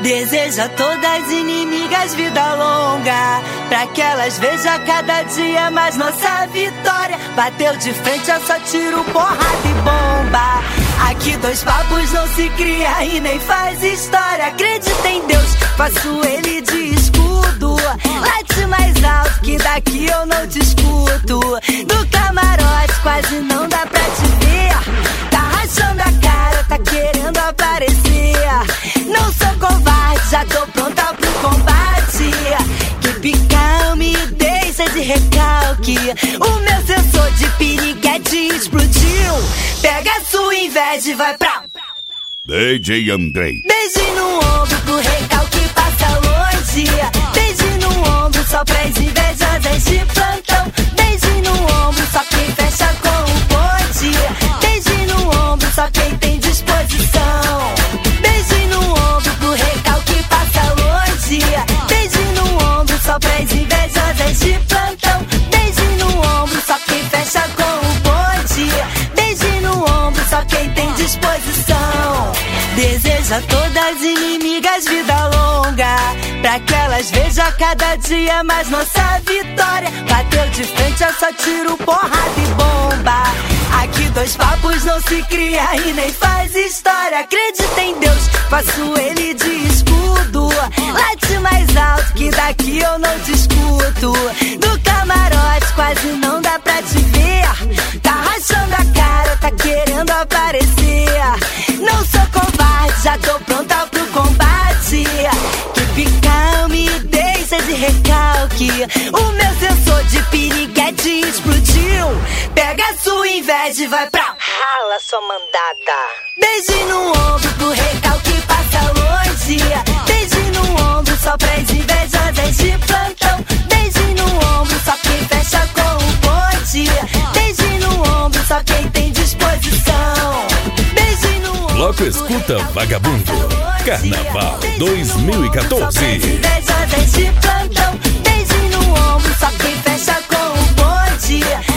Deseja a todas as inimigas vida longa, pra que elas vejam cada dia mais nossa vitória. Bateu de frente, é só tiro, porrada e bomba. Aqui dois papos não se cria e nem faz história. Acredita em Deus, faço ele de escudo. Late mais alto que daqui eu não te escuto. Do camarote quase não dá pra te ver. Tá rachando a cara, tá querendo aparecer. Não sou covarde, já tô pronta pro combate. Que calme, deixa de recalque. O meu sensor de piriguete explodiu. Pega a sua inveja e vai pra DJ Andrei. Beijo no ombro pro recalque passa longe. Beijo no ombro só pras invejosas de plantão. Beijo no ombro só quem fecha com o bonde. Beijo no ombro só quem tem disposição. Beijo no ombro pro recalque passa longe. Beijo no ombro só pras invejosas de plantão. Beijo no ombro só quem fecha com o bonde. Beijo no ombro só quem tem disposição. Deseja a todas as inimigas vida longa, pra que elas vejam cada dia mais nossa vitória. Bateu de frente, é só tiro, porrada e bomba. Aqui dois papos não se cria e nem faz história. Acredita em Deus, faço ele de escudo. Late mais alto que daqui eu não te escuto. Do camarote quase não dá pra te ver. Tá rachando a cara, tá querendo aparecer. Não sou covarde, já tô pronta pro combate. Que calme, deixa de recalque. O meu sensor de piriguete explodiu. Pega a sua inveja e vai pra rala, sua mandada. Beijo no ombro pro recalque passa longe. Beijo no ombro só pras invejosas de plantão. Beijo no ombro só quem fecha com o bonde. Beijo no ombro só quem tem disposição. Beijo no ombro. Bloco Escuta Vagabundo Carnaval 2014. Invejosas de plantão. Beijo no ombro só quem fecha com o bonde.